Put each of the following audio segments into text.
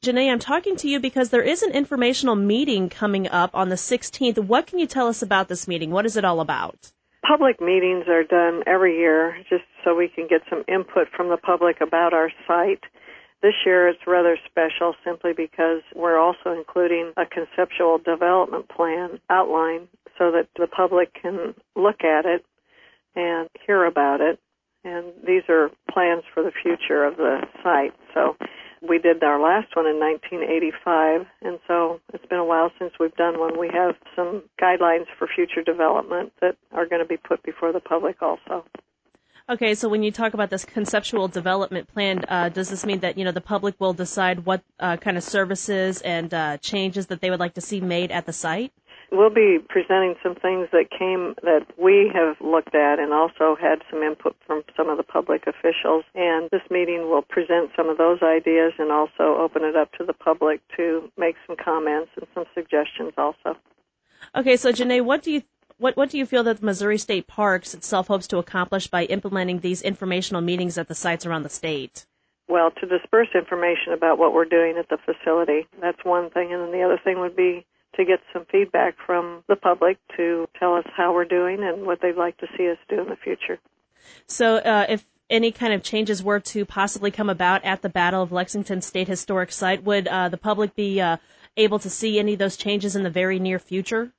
Janae, I'm talking to you because there is an informational meeting coming up on the 16th. What can you tell us about this meeting? What is it all about? Public meetings are done every year just so we can get some input from the public about our site. This year it's rather special simply because we're also including a conceptual development plan outline so that the public can look at it and hear about it. And these are plans for the future of the site. So we did our last one in 1985, and so it's been a while since we've done one. We have some guidelines for future development that are going to be put before the public also. Okay, so when you talk about this conceptual development plan, does this mean that, the public will decide what kind of services and changes that they would like to see made at the site? We'll be presenting some things that we have looked at and also had some input from some of the public officials. And this meeting will present some of those ideas and also open it up to the public to make some comments and some suggestions also. Okay, so Janae, what do you feel that Missouri State Parks itself hopes to accomplish by implementing these informational meetings at the sites around the state? Well, to disperse information about what we're doing at the facility, that's one thing. And then the other thing would be to get some feedback from the public to tell us how we're doing and what they'd like to see us do in the future. So if any kind of changes were to possibly come about at the Battle of Lexington State Historic Site, would the public be able to see any of those changes in the very near future?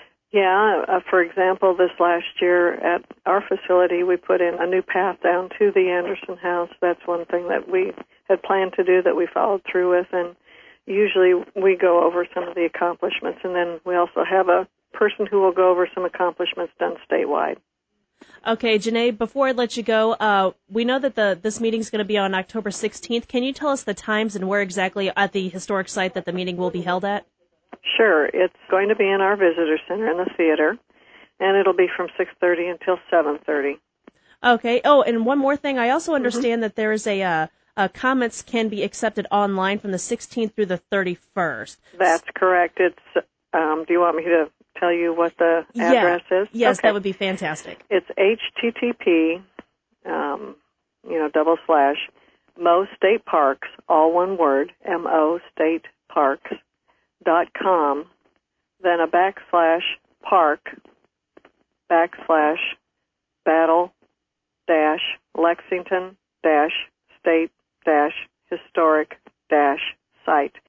Yeah, for example, this last year at our facility, we put in a new path down to the Anderson House. That's one thing that we had planned to do that we followed through with, and usually we go over some of the accomplishments, and then we also have a person who will go over some accomplishments done statewide. Okay, Janae, before I let you go, we know that this meeting is going to be on October 16th. Can you tell us the times and where exactly at the historic site that the meeting will be held at? Sure. It's going to be in our visitor center in the theater, and it'll be from 6:30 until 7:30. Okay. Oh, and one more thing. I also understand that there is comments can be accepted online from the 16th through the 31st. That's correct. It's. Do you want me to tell you what the address is? Yes, okay. That would be fantastic. It's http, /Mo State Parks, all one word, mostateparks.com, then a /park/battle-Lexington-state-historic-site.